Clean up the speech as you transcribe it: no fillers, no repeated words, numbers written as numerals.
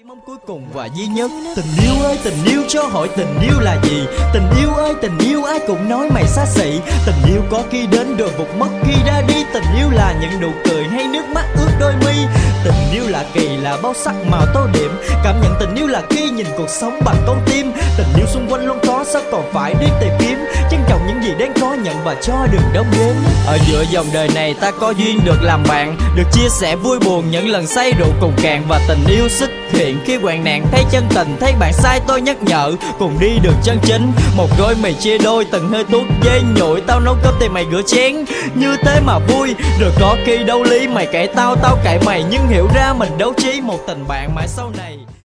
Chỉ mong cuối cùng và duy nhất. Tình yêu ơi tình yêu, cho hỏi tình yêu là gì? Tình yêu ơi tình yêu, ai cũng nói mày xa xỉ. Tình yêu có khi đến rồi vụt mất khi ra đi. Tình yêu là những nụ cười hay nước mắt ướt đôi mi. Tình yêu là kỳ, là bao sắc màu tô điểm. Cảm nhận tình yêu là khi nhìn cuộc sống bằng con tim. Tình yêu xung quanh luôn có, sao còn phải đi tìm kiếm? Trân trọng những gì đang có, nhận và cho đừng đong đếm. Ở giữa dòng đời này ta có duyên được làm bạn, được chia sẻ vui buồn những lần say rượu cùng cạn. Và tình yêu xuất hiện khi hoạn nạn, thấy chân tình, thấy bạn sai tôi nhắc nhở, cùng đi đường chân chính. Một gói mì chia đôi, từng hơi thuốc dây nhụi, tao nấu cơm thì mày rửa chén, như thế mà vui. Rồi có khi đâu lý, mày cãi tao, tao cãi mày, nhưng hiểu ra mình đấu trí. Một tình bạn mãi sau này.